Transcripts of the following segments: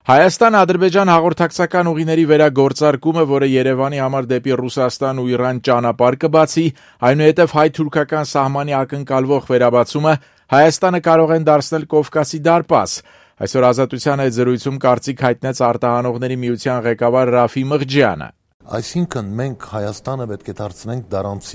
Հայաստան-Ադրբեջան հաղորդակցական ուղիների վերագործարկումը, որը Երևանի համար դեպի Ռուսաստան ու Իրան ճանապարհ կբացի, այնուհետև հայ-թուրքական սահմանի ակնկալվող վերաբացումը Հայաստանը կարող են դարձնել Կովկասի դարպաս։ Այսօր Ազատության հետ զրույցում կարծիք հայտնեց Արտահանողների միության ղեկավար Ռաֆի Մղջյանը։ Այսինքն մենք Հայաստանը պետք է դարձնենք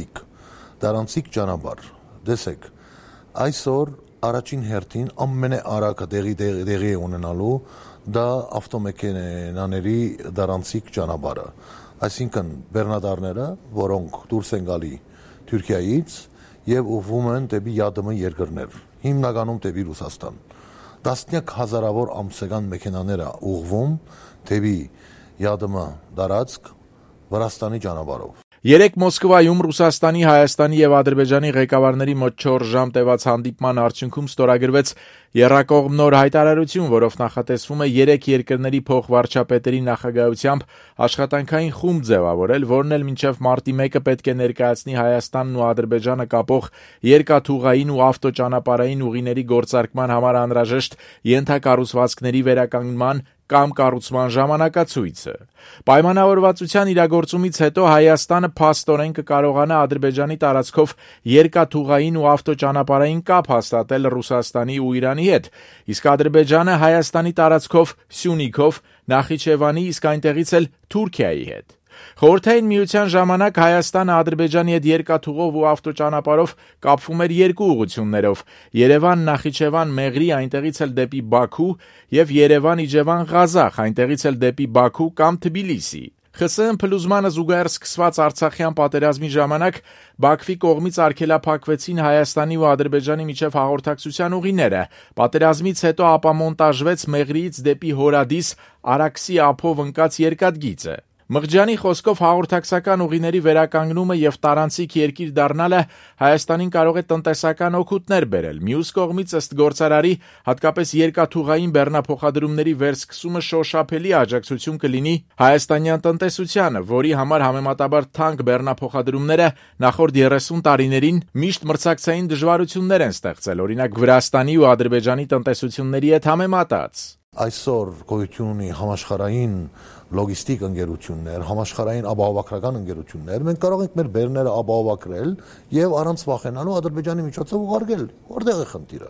դարանցիկ ճանապարհ։ Տեսեք, այսօր առաջին հերթին ամենաարագը դեղի է ունենալու դա ավտոմեքենաների դարանցիկ ճանապարհը, այսինքն բեռնատարները, որոնք դուրս են գալի Թուրքիայից եւ ուղղվում են դեպի ԵԱՏՄ երկրներ, հիմնականում դեպի Ռուսաստան։ Տասնյակ հազարավոր ամսական մեքենաներ ուղղվում դեպի ԵԱՏՄ տարածք Վրաստանի ճանապարհով։ Երեկ Մոսկվայում Ռուսաստանի, Հայաստանի եւ Ադրբեջանի ղեկավարների մոտ 4 ժամ տևած հանդիպման արդյունքում ստորագրվեց եռակողմ նոր հայտարարություն, որով նախատեսվում է 3 երկրների փոխվարչապետերի նախագահությամբ աշխատանքային խումբ ձևավորել, որն էլ մինչև մարտի 1-ը պետք է ներկայացնի Հայաստանն ու Ադրբեջանը կապող երկաթուղային ու ավտոճանապարհային ուղիների գործարկման համար անհրաժեշտ ենթակառուցվածքների վերականգնման կամ կառուցման ժամանակացույցը։ Պայմանավորվածության իրագործումից հետո Հայաստանը փաստորեն կկարողանա Ադրբեջանի տարածքով երկաթուղային ու ավտոճանապարհային կապ հաստատել Ռուսաստանի ու Իրանի հետ, իսկ Ադրբեջանը Հայաստանի տարածքով Սյունիքով, Նախիջևանի, իսկ այնտեղից էլ Թուրքիայի հետ։ Խորհրդային միության ժամանակ Հայաստանը Ադրբեջանի հետ երկաթուղով ու ավտոճանապարհով կապվում էր 2 ուղղություններով՝ Երևան-Նախիջևան-Մեղրի, այնտեղից էլ դեպի Բաքու եւ Երևան-Իջևան-Ղազախ, այնտեղից էլ դեպի Բաքու կամ Թբիլիսի։ ԽՍՀՄ փլուզմանը զուգահեռ սկսված Արցախյան պատերազմի ժամանակ Բաքվի կողմից արգելափակվեցին Հայաստանի ու Ադրբեջանի միջև հաղորդակցության ուղիները։ Պատերազմից հետո ապամոնտաժվեց Մեղրիից դեպի Հորադիս Արաքսի ափով ընկած երկաթգիծը։ Մղջյանի խոսքով հաղորդակցական ուղիների վերականգնումը եւ տարանցիկ երկիր դառնալը Հայաստանին կարող է տնտեսական օգուտներ բերել։ Մյուս կողմից ըստ գործարարի, հատկապես երկաթուղային բեռնափոխադրումների վերսկսումը շոշափելի աջակցություն կլինի հայաստանյան տնտեսությանը, որի համար համեմատաբար թանկ բեռնափոխադրումները նախորդ 30 տարիներին միշտ մրցակցային դժվարություններ են ստեղծել, օրինակ Վրաստանի ու Ադրբեջանի տնտեսությունների հետ համեմատած։ Այսօր գոյություն ունի համաշխարհային լոգիստիկ ընկերություններ, համաշխարհային ապահովագրական ընկերություններ, մենք կարող ենք մեր բեռները ապահովագրել եւ առանց վախենալու Ադրբեջանի միջոցով ուղարկել։ Որտեղ է խնդիրը։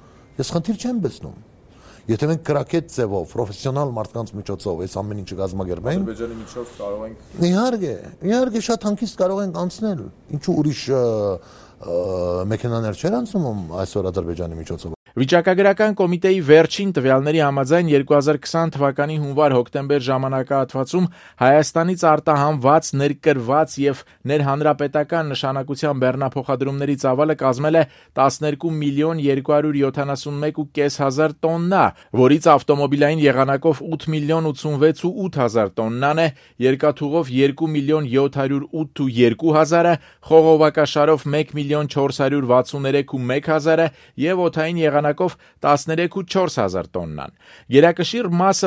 Ես խնդիր չեմ տեսնում։ Եթե մենք կրակետ ձևով, պրոֆեսիոնալ մարդկանց միջոցով այս ամեն ինչը կազմակերպենք, Ադրբեջանի միջոցով կարող ենք իհարկե շատ հանգիստ կարող ենք անցնել։ Ինչու ուրիշ մեքենաներ չեն անցնում այսօր Ադրբեջանի միջոցով։ Վիճակագրական կոմիտեի վերջին տվյալների համաձայն 2020 թվականի հունվար-հոկտեմբեր ժամանակահատվածում Հայաստանից արտահանված, ներկրված եւ ներհանրապետական նշանակության բեռնափոխադրումների ծավալը կազմել է 12 միլիոն 271.5 հազար տոննա, որից ավտոմոբիլային եղանակով 8 միլիոն 86.8 հազար տոննան է, երկաթուղով 2 միլիոն 708.2 հազարը, խողովակաշարով 1 միլիոն 463.1 հազարը եւ օդային եղանակով 13.4 հազար տոննան։ Գերակշիռ մասը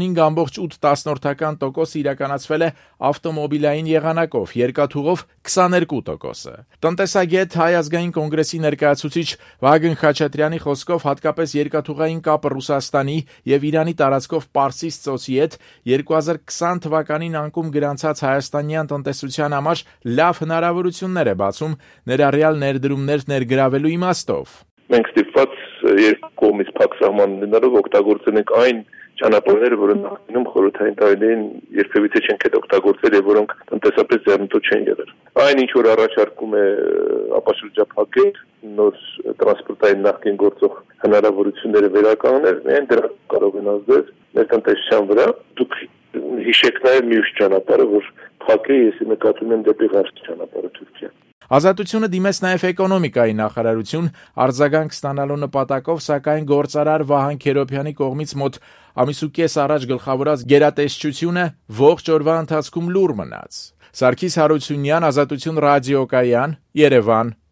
65.8% իրականացվել է ավտոմոբիլային եղանակով, երկաթուղով 22%-ը։ Տնտեսագետ Հայ ազգային կոնգրեսի ներկայացուցիչ Վագն Խաչատրյանի խոսքով հատկապես երկաթուղային կապը Ռուսաստանի եւ Իրանի տարածքով Պարսից ծոցի հետ 2020 թվականին անկում գրանցած հայաստանյան տնտեսության համար լավ հնարավորություններ է բացում ներառյալ ներդրումներ ներգրավելու իմաստով։ Մենք ստիպված երկու կողմից փակ սահման ունենալով օգտագործել ենք այն ճանապարհները, որոնք նախկինում խորհրդային տարիներին երբևիցե չենք օգտագործել եւ որոնք տնտեսապես ձեռնտու չեն եղել։ Այն ինչ որ առաջարկում է ապաշրջափակել նոր տրանսպորտային նախկին գործող հնարավորությունները վերականգնել, միայն դրա կարող են ազդել մեր տնտեսության վրա։ Դուք հիշեք նաեւ մյուս ճանապարհը, որ փակ է, ես նկատում եմ դեպի Ղարաբաղ ճանապարհը Թուրքիա։ Ազատությունը դիմեց նաև էկոնոմիկայի նախարարություն արձագանք ստանալու նպատակով, սակայն գործարար Վահան Քերոբյանի կողմից մոտ ամիսուկես առաջ գլխավորած գերատեսչությունը ողջ օրվա ընթացքում լուռ մնաց։ Սարգիս Հարությունյան, Ազատություն ռադիոկայան, Երևան։